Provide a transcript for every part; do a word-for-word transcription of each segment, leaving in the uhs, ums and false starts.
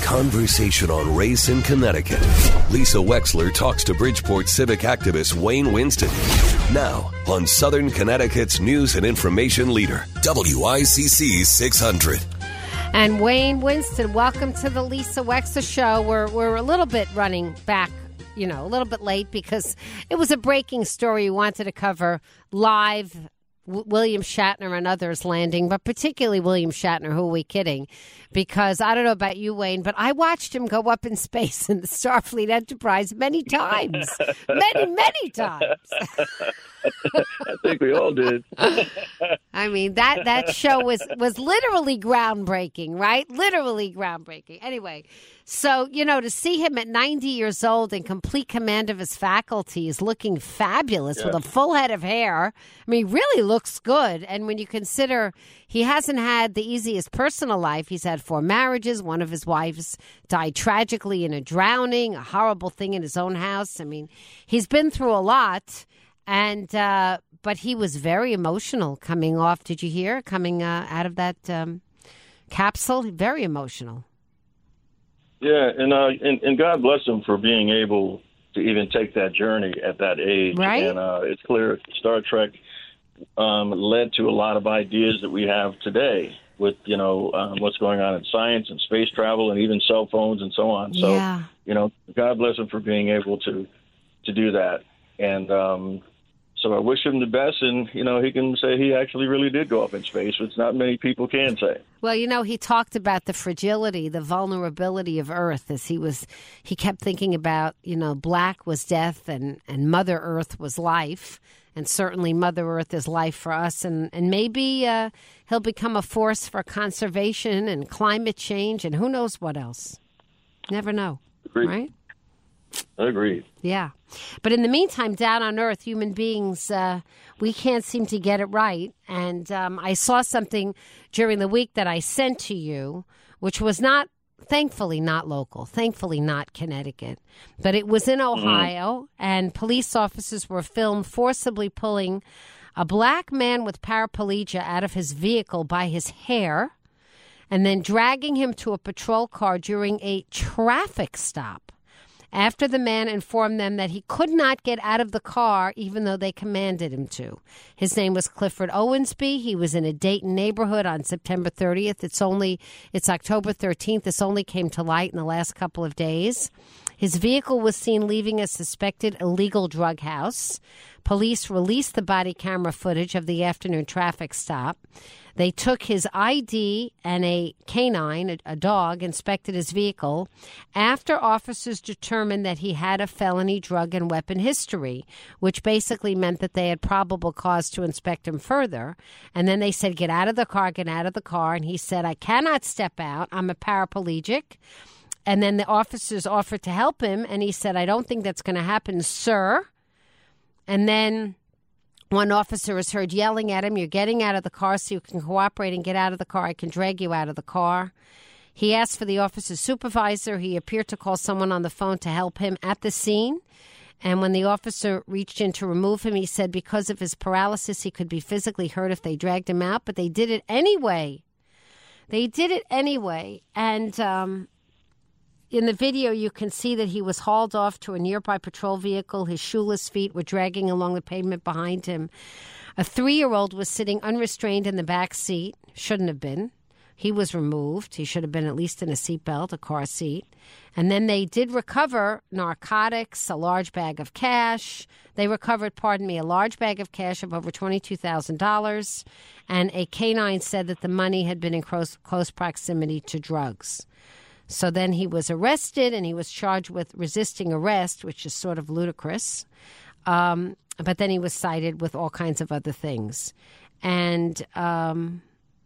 conversation on race in Connecticut. Lisa Wexler talks to Bridgeport civic activist Wayne Winston. Now on Southern Connecticut's news and information leader, W I C C six hundred. And Wayne Winston, welcome to the Lisa Wexler Show. We're, we're a little bit running back, you know, a little bit late because it was a breaking story we wanted to cover live. W- William Shatner and others landing, but particularly William Shatner, who are we kidding? Because I don't know about you, Wayne, but I watched him go up in space in the Starfleet Enterprise many times. many, many times. I think we all did. I mean, that, that show was, was literally groundbreaking, right? Literally groundbreaking. Anyway, so, you know, to see him at ninety years old in complete command of his faculties, looking fabulous yeah. with a full head of hair. I mean, really looks good. And when you consider he hasn't had the easiest personal life, he's had four marriages. One of his wives died tragically in a drowning, a horrible thing in his own house. I mean, he's been through a lot. And, uh, but he was very emotional coming off. Did you hear? Coming uh, out of that um, capsule? Very emotional. Yeah, and, uh, and and God bless him for being able to even take that journey at that age. Right. And uh, it's clear Star Trek um, led to a lot of ideas that we have today with, you know, um, what's going on in science and space travel and even cell phones and so on. So, yeah. you know, God bless him for being able to, to do that. And um, so I wish him the best, and, you know, he can say he actually really did go up in space, which not many people can say. Well, you know, he talked about the fragility, the vulnerability of Earth as he was, he kept thinking about, you know, black was death and, and Mother Earth was life. And certainly Mother Earth is life for us. And, and maybe uh, he'll become a force for conservation and climate change and who knows what else. Never know, Agreed. Right? Agreed. Yeah. But in the meantime, down on Earth, human beings, uh, we can't seem to get it right. And um, I saw something during the week that I sent to you, which was not, thankfully not local, thankfully not Connecticut, but it was in Ohio, mm. and police officers were filmed forcibly pulling a black man with paraplegia out of his vehicle by his hair and then dragging him to a patrol car during a traffic stop, after the man informed them that he could not get out of the car even though they commanded him to. His name was Clifford Owensby. He was in a Dayton neighborhood on September thirtieth. It's only, it's October thirteenth. This only came to light in the last couple of days. His vehicle was seen leaving a suspected illegal drug house. Police released the body camera footage of the afternoon traffic stop. They took his I D and a canine, a, a dog, inspected his vehicle after officers determined that he had a felony drug and weapon history, which basically meant that they had probable cause to inspect him further. And then they said, get out of the car, get out of the car. And he said, I cannot step out. I'm a paraplegic. And then the officers offered to help him. And he said, I don't think that's going to happen, sir. And then one officer is heard yelling at him, you're getting out of the car so you can cooperate and get out of the car. I can drag you out of the car. He asked for the officer's supervisor. He appeared to call someone on the phone to help him at the scene. And when the officer reached in to remove him, he said because of his paralysis, he could be physically hurt if they dragged him out. But they did it anyway. They did it anyway. And um, in the video, you can see that he was hauled off to a nearby patrol vehicle. His shoeless feet were dragging along the pavement behind him. A three-year-old was sitting unrestrained in the back seat. Shouldn't have been. He was removed. He should have been at least in a seatbelt, a car seat. And then they did recover narcotics, a large bag of cash. They recovered, pardon me, a large bag of cash of over twenty-two thousand dollars. And a canine said that the money had been in close, close proximity to drugs. So then he was arrested, and he was charged with resisting arrest, which is sort of ludicrous. Um, but then he was cited with all kinds of other things. And um,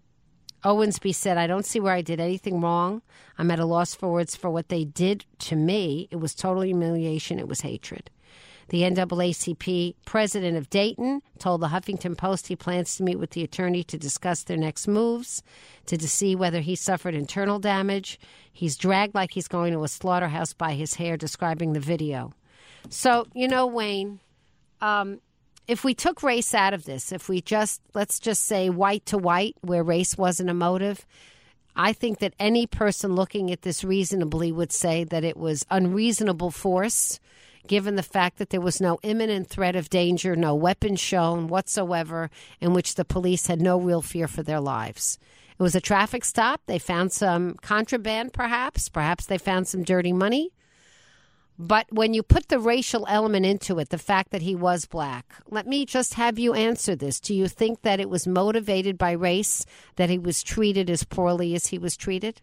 Owensby said, I don't see where I did anything wrong. I'm at a loss for words for what they did to me. It was total humiliation. It was hatred. The N double A C P president of Dayton told the Huffington Post he plans to meet with the attorney to discuss their next moves, to see whether he suffered internal damage. He's dragged like he's going to a slaughterhouse by his hair, describing the video. So, you know, Wayne, um, if we took race out of this, if we just, let's just say white to white, where race wasn't a motive, I think that any person looking at this reasonably would say that it was unreasonable force, given the fact that there was no imminent threat of danger, no weapons shown whatsoever, in which the police had no real fear for their lives. It was a traffic stop. They found some contraband, perhaps. Perhaps they found some dirty money. But when you put the racial element into it, the fact that he was black, let me just have you answer this. Do you think that it was motivated by race, that he was treated as poorly as he was treated?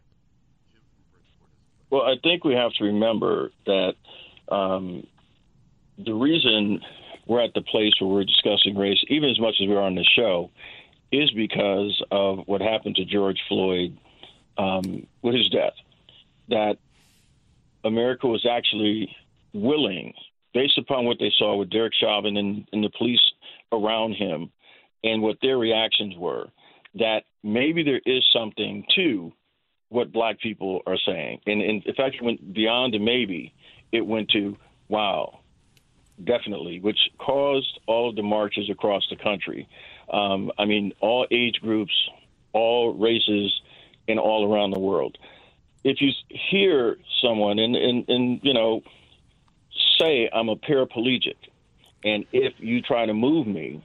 Well, I think we have to remember that um, the reason we're at the place where we're discussing race, even as much as we're on the show, is because of what happened to George Floyd um, with his death. That America was actually willing, based upon what they saw with Derek Chauvin and, and the police around him and what their reactions were, that maybe there is something to what black people are saying. And, and in fact, it went beyond the maybe. It went to, wow, definitely, which caused all of the marches across the country. Um, I mean, all age groups, all races, and all around the world. If you hear someone and, and, and, you know, say I'm a paraplegic, and if you try to move me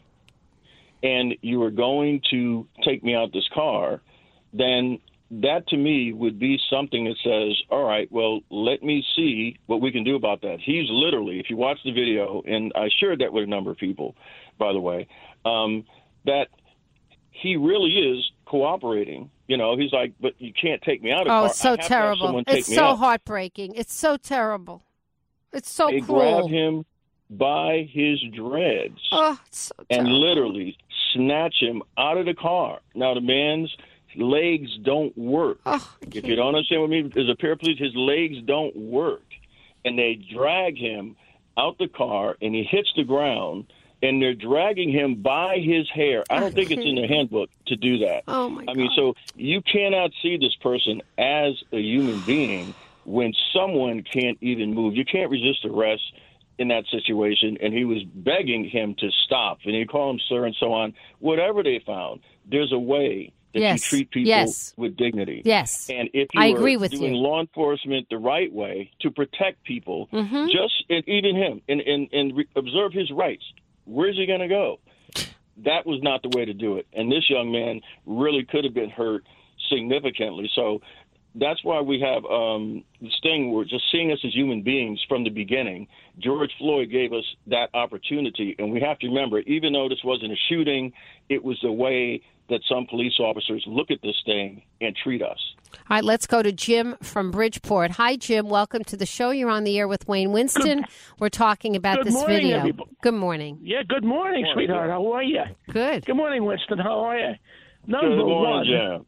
and you are going to take me out this car, then that to me would be something that says, all right, well, let me see what we can do about that. He's literally, if you watch the video, and I shared that with a number of people, by the way, um, that he really is cooperating. You know, he's like, but you can't take me out of Oh, car. it's so terrible. It's so out. heartbreaking. It's so terrible. It's so they cruel. They grab him by his dreads oh, it's so and terrible. literally snatch him out of the car. Now, the man's legs don't work. Oh, if you don't understand what I mean, as a paraplegic, his legs don't work. And they drag him out the car, and he hits the ground, and they're dragging him by his hair. I don't think it's in the handbook to do that. Oh, my God. I mean, so you cannot see this person as a human being when someone can't even move. You can't resist arrest in that situation, and he was begging him to stop, and he called him sir and so on. Whatever they found, there's a way that yes. you treat people yes. with dignity. Yes. And if you I are agree with doing you. law enforcement the right way to protect people, mm-hmm. just and even him, and, and, and re- observe his rights, where's he going to go? That was not the way to do it. And this young man really could have been hurt significantly. So that's why we have um, this thing where just seeing us as human beings from the beginning. George Floyd gave us that opportunity. And we have to remember, even though this wasn't a shooting, it was the way that some police officers look at this thing and treat us. All right, let's go to Jim from Bridgeport. Hi, Jim. Welcome to the show. You're on the air with Wayne Winston. Good. We're talking about good this morning, video. Everybody. Good morning. Yeah, good morning, good morning sweetheart. How are you? Good. Good morning, Winston. How are you? Number good morning, one. Jim.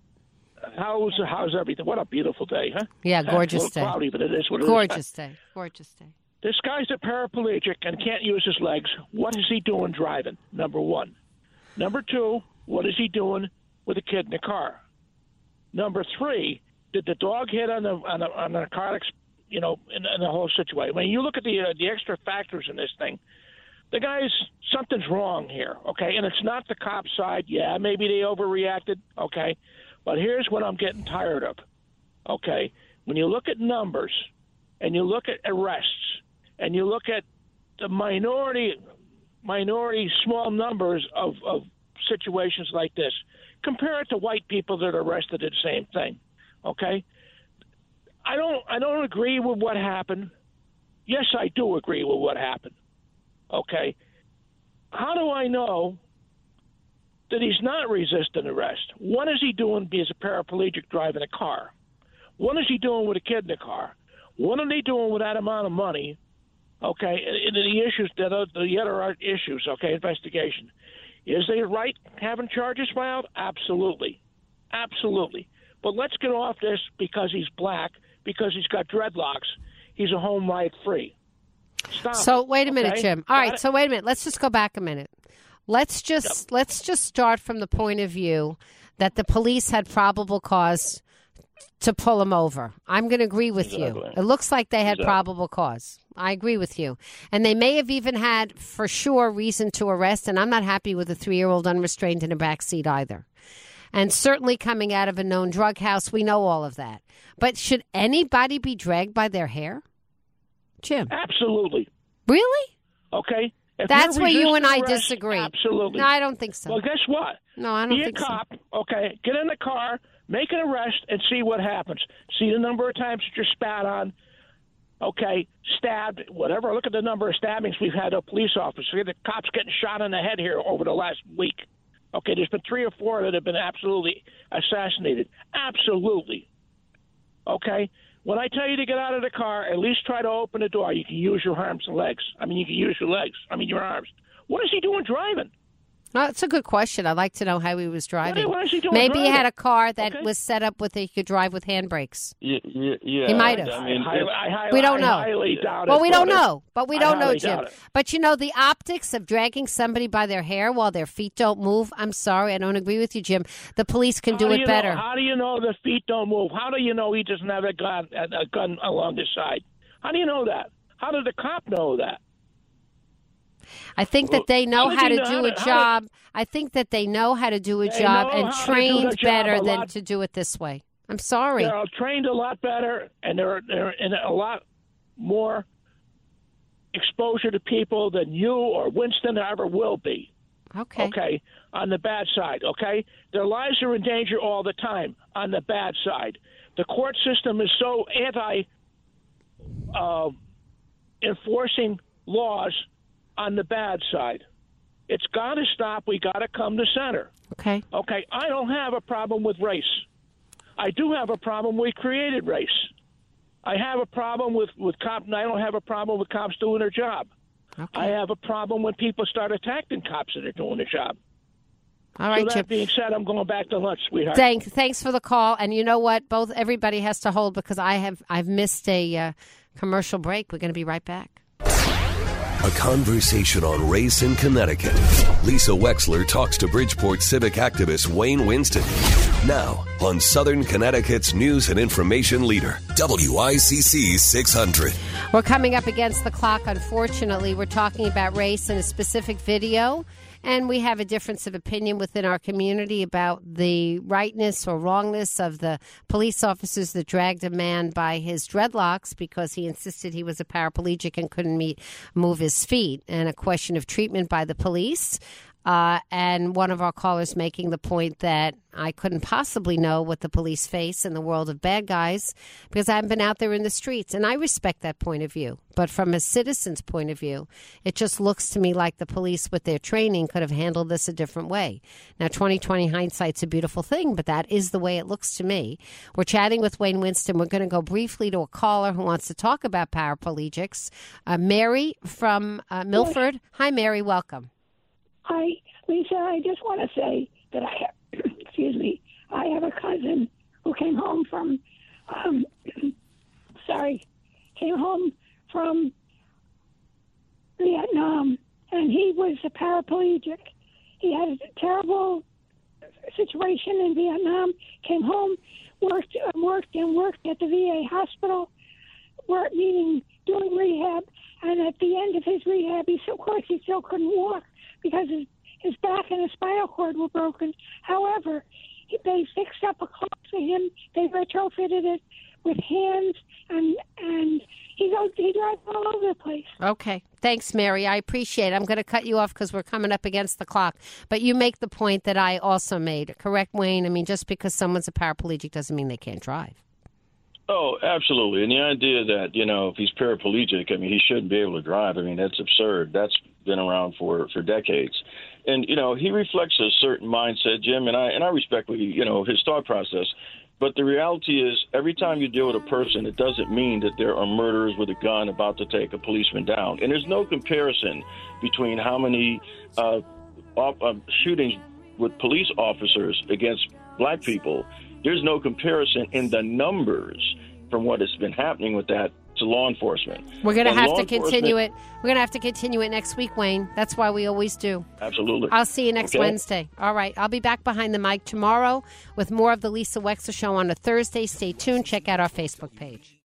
How's how's everything? What a beautiful day, huh? Yeah, gorgeous it's a day. little cloudy, but it is what it gorgeous is. day. Gorgeous day. This guy's a paraplegic and can't use his legs. What is he doing driving? Number one. Number two, what is he doing with a kid in the car? Number three, did the dog hit on the on the, on the narcotics? You know, in, in the whole situation. When you look at the uh, the extra factors in this thing, the guy's something's wrong here. Okay, and it's not the cop side. Yeah, maybe they overreacted. Okay, but here's what I'm getting tired of. Okay, when you look at numbers, and you look at arrests, and you look at the minority minority small numbers of, of situations like this, compare it to white people that are arrested at the same thing. Okay, I don't I don't agree with what happened. Yes, I do agree with what happened. Okay, how do I know that he's not resisting arrest? What is he doing as a paraplegic driving a car? What is he doing with a kid in the car? What are they doing with that amount of money? Okay, and the issues that are the other issues. Okay, investigation. Is they right having charges filed? Absolutely, absolutely. But let's get off this because he's black, because he's got dreadlocks. He's a home ride free. Stop. So wait a minute, okay? Jim. All right. So wait a minute. Let's just go back a minute. Let's just yep. let's just start from the point of view that the police had probable cause to pull him over. I'm going to agree with exactly. you. It looks like they had exactly. probable cause. I agree with you. And they may have even had, for sure, reason to arrest. And I'm not happy with a three-year-old unrestrained in a back seat either. and certainly coming out of a known drug house. We know all of that. But should anybody be dragged by their hair? Jim? Absolutely. Really? Okay. If That's you're where you and I resisting arrest, disagree. Absolutely. No, I don't think so. Well, guess what? No, I don't Be think a cop, so. okay? Get in the car, make an arrest, and see what happens. See the number of times that you're spat on, okay, stabbed, whatever. Look at the number of stabbings we've had of police officers. Look at the cops getting shot in the head here over the last week. Okay, there's been three or four that have been absolutely assassinated. Absolutely. Okay? When I tell you to get out of the car, at least try to open the door. You can use your arms and legs. I mean, you can use your legs. I mean, your arms. What is he doing driving? No, that's a good question. I'd like to know how he was driving. What is he doing Maybe driving? he had a car that Okay. was set up with a, he could drive with handbrakes. Yeah, yeah, yeah. He might have. I mean, I, I, I, We don't I know. highly doubt Well, it, we don't brother. know, but we I don't know, highly Jim. doubt it. But you know, the optics of dragging somebody by their hair while their feet don't move. I'm sorry, I don't agree with you, Jim. The police can How do do it you better. Know, how do you know the feet don't move? How do you know he doesn't have a gun, a, a gun along his side? How do you know that? How did the cop know that? I think that they know How how did to he do know a how to- job. I think that they know how to do a They job know and how to do trained the job better a than lot- to do it this way. I'm sorry. They're trained a lot better, and they're they're in a lot more exposure to people than you or Winston ever will be. Okay. Okay, on the bad side. Okay, their lives are in danger all the time. On the bad side, the court system is so anti uh, enforcing laws. On the bad side, it's got to stop. We got to come to center. Okay. Okay, I don't have a problem with race. I do have a problem with created race. I have a problem with with cops. I don't have a problem with cops doing their job. Okay. I have a problem when people start attacking cops that are doing their job. All right, so that Jim. being said, I'm going back to lunch, sweetheart. Thanks, thanks for the call. And you know what? Both everybody has to hold because I have I've missed a uh, commercial break. We're going to be right back. A conversation on race in Connecticut. Lisa Wexler talks to Bridgeport civic activist Wayne Winston. Now on Southern Connecticut's news and information leader, W I C C six hundred. We're coming up against the clock, unfortunately. We're talking about race in a specific video, and we have a difference of opinion within our community about the rightness or wrongness of the police officers that dragged a man by his dreadlocks because he insisted he was a paraplegic and couldn't meet, move his feet, and a question of treatment by the police. Uh, and one of our callers making the point that I couldn't possibly know what the police face in the world of bad guys because I haven't been out there in the streets. And I respect that point of view. But from a citizen's point of view, it just looks to me like the police with their training could have handled this a different way. Now, twenty twenty hindsight's a beautiful thing, but that is the way it looks to me. We're chatting with Wayne Winston. We're going to go briefly to a caller who wants to talk about paraplegics. Uh, Mary from uh, Milford. Hi, Mary. Welcome. Hi, Lisa. I just want to say that I have, excuse me, I have a cousin who came home from, um, sorry, came home from Vietnam, and he was a paraplegic. He had a terrible situation in Vietnam, came home, worked, uh, worked and worked at the V A hospital, worked, meaning doing rehab, and at the end of his rehab, he, of course, he still couldn't walk because his, his back and his spinal cord were broken. However, he, they fixed up a car for him. They retrofitted it with hands, and and he goes, he drives all over the place. Okay. Thanks, Mary. I appreciate it. I'm going to cut you off because we're coming up against the clock. But you make the point that I also made. Correct, Wayne? I mean, just because someone's a paraplegic doesn't mean they can't drive. Oh, absolutely. And the idea that, you know, if he's paraplegic, I mean, he shouldn't be able to drive. I mean, that's absurd. That's been around for, for decades. And, you know, he reflects a certain mindset, Jim, and I and I respect what he, you know, his thought process. But the reality is every time you deal with a person, it doesn't mean that there are murderers with a gun about to take a policeman down. And there's no comparison between how many uh, off, uh, shootings with police officers against black people. There's no comparison in the numbers from what has been happening with that to law enforcement. We're going to And have law to continue it. enforcement- We're going to have to continue it next week, Wayne. That's why we always do. Absolutely. I'll see you next Okay. Wednesday. All right. I'll be back behind the mic tomorrow with more of the Lisa Wexler Show on a Thursday. Stay tuned. Check out our Facebook page.